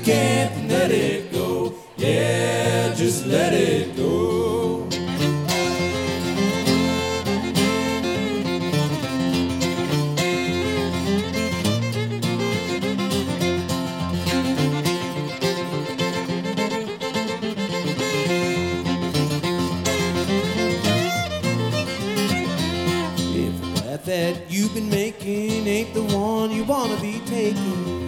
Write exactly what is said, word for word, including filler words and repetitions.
can't let it go. Yeah, just let it go. If the path that you've been making ain't the one you wanna be taking,